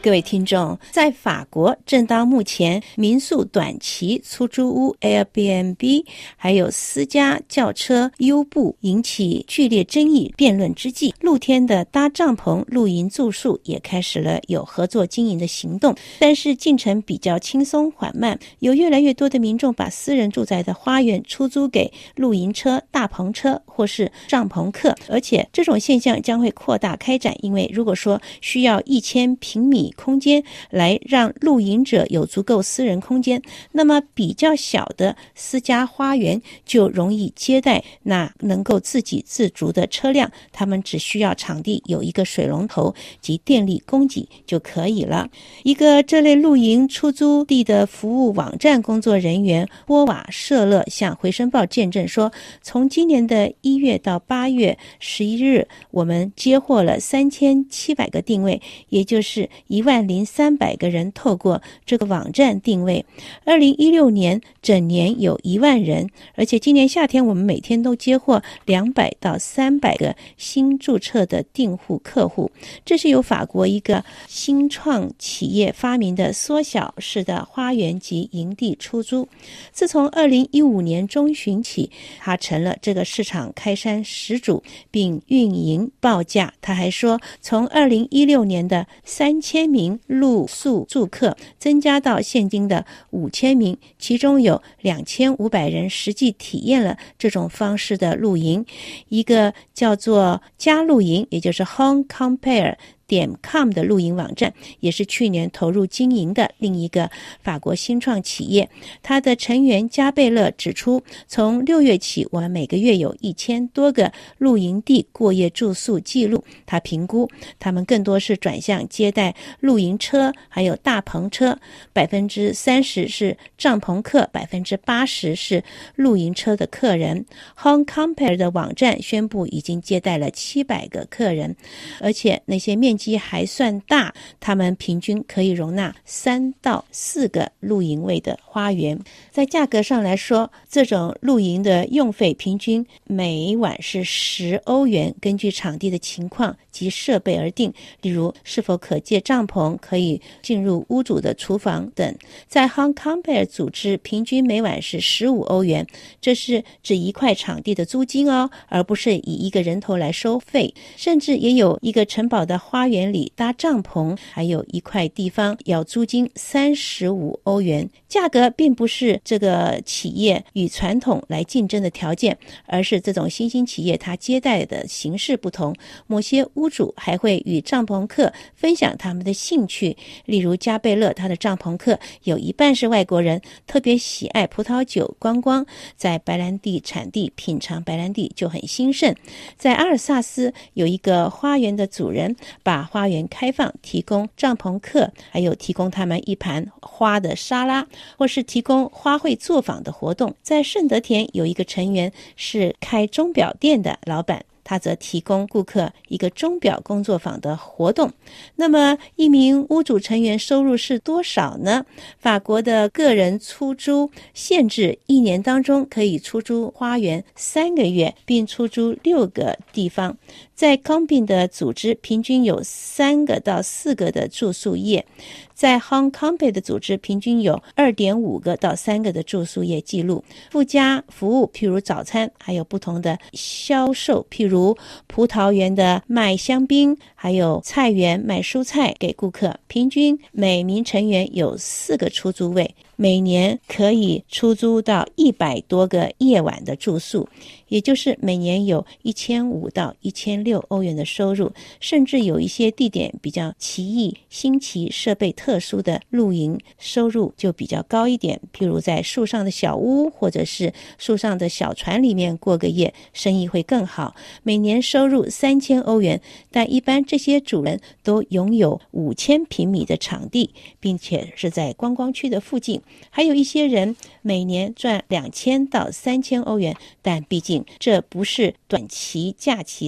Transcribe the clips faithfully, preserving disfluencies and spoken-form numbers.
各位听众，在法国，正当目前民宿短期出租屋 Airbnb 还有私家轿车优步引起剧烈争议辩论之际，露天的搭帐篷露营住宿也开始了有合作经营的行动，但是进程比较轻松缓慢，有越来越多的民众把私人住宅的花园出租给露营车、大篷车或是帐篷客，而且这种现象将会扩大开展，因为如果说需要一千平米空间来让露营者有足够私人空间，那么比较小的私家花园就容易接待那能够自给自足的车辆，他们只需要场地有一个水龙头及电力供给就可以了。一个这类露营出租地的服务网站工作人员波瓦舍勒向回声报见证说，从今年的一月到八月十一日，我们接获了三千七百个定位，也就是一万零三百个人透过这个网站定位。二零一六年整年有一万人，而且今年夏天我们每天都接获两百到三百个新注册的订户客户。这是由法国一个新创企业发明的缩小式的花园及营地出租。自从二零一五年中旬起，它成了这个市场开山始祖，并运营报价。他还说，从二零一六年的三千名露宿住客增加到现今的五千名，其中有两千五百人实际体验了这种方式的露营。一个叫做家露营，也就是 Home Compare点 com 的露营网站，也是去年投入经营的另一个法国新创企业。它的成员加贝勒指出，从六月起，我们每个月有一千多个露营地过夜住宿记录。他评估，他们更多是转向接待露营车，还有大篷车，百分之三十是帐篷客，百分之八十是露营车的客人。Home Compare 的网站宣布已经接待了七百个客人，而且那些面积还算大，他们平均可以容纳三到四个露营位的花园。在价格上来说，这种露营的用费平均每晚是十欧元，根据场地的情况及设备而定，例如是否可借帐篷，可以进入屋主的厨房等。在 Home Compare 组织，平均每晚是十五欧元，这是指一块场地的租金哦，而不是以一个人头来收费。甚至也有一个城堡的花园里搭帐篷，还有一块地方要租金三十五欧元。价格并不是这个企业与传统来竞争的条件，而是这种新兴企业它接待的形式不同。某些屋主还会与帐篷客分享他们的兴趣，例如加贝勒，他的帐篷客有一半是外国人，特别喜爱葡萄酒观光，在白兰地产地品尝白兰地就很兴盛。在阿尔萨斯有一个花园的主人把花园开放，提供帐篷客，还有提供他们一盘花的沙拉，或是提供花卉作坊的活动。在圣德田有一个成员是开钟表店的老板，他则提供顾客一个钟表工作坊的活动。那么一名屋主成员收入是多少呢？法国的个人出租限制一年当中可以出租花园三个月，并出租六个地方。在康宾的组织平均有三个到四个的住宿业，在 Hong Kong 的组织平均有 二点五个到三个的住宿业记录。附加服务譬如早餐，还有不同的销售，譬如葡萄园的卖香槟，还有菜园卖蔬菜给顾客。平均每名成员有四个出租位，每年可以出租到一百多个夜晚的住宿，也就是每年有一千五到一千六欧元的收入。甚至有一些地点比较奇异、新奇、设备特殊的露营，收入就比较高一点，譬如在树上的小屋，或者是树上的小船里面过个夜，生意会更好，每年收入三千欧元。但一般这些主人都拥有五千平米的场地，并且是在观光区的附近。还有一些人每年赚两千到三千欧元，但毕竟这不是短期假期私宅，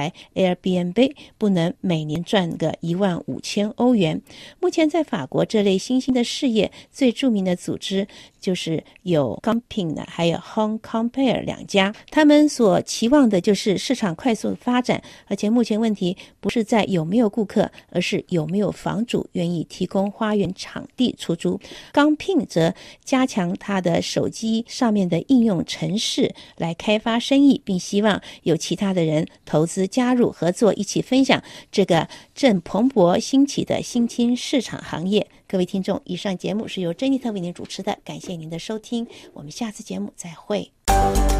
来 Airbnb 不能每年赚个一万五千欧元。目前在法国这类新兴的事业最著名的组织就是有 Camping 的还有 Home Compare 两家，他们所期望的就是市场快速的发展，而且目前问题不是在有没有顾客，而是有没有房主愿意提供花园场地出租。Camping 则加强它的手机上面的应用程式来开发生意，并希望有其他的人投资加入合作，一起分享这个正蓬勃兴起的新兴市场行业。各位听众，以上节目是由珍妮特为您主持的，感谢您的收听，我们下次节目再会。